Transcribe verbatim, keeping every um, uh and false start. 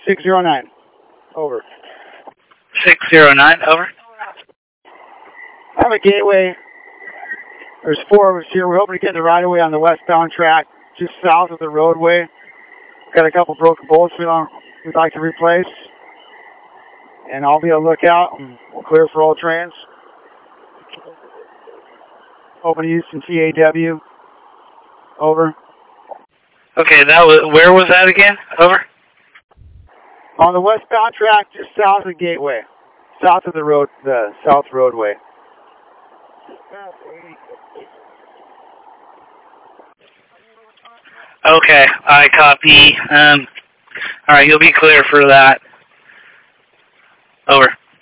six zero nine. Over. six zero nine, over. I'm at Gateway. There's four of us here. We're hoping to get the right of way on the westbound track, just south of the roadway. Got a couple broken bolts we don't, we'd like to replace. And I'll be on the lookout and we'll clear for all trains. Hoping to use some T A W. Over. Okay, that was, where was that again? Over. On the westbound track, just south of the Gateway. South of the road, the south roadway. Okay, I copy. Um, all right, you'll be clear for that. Over.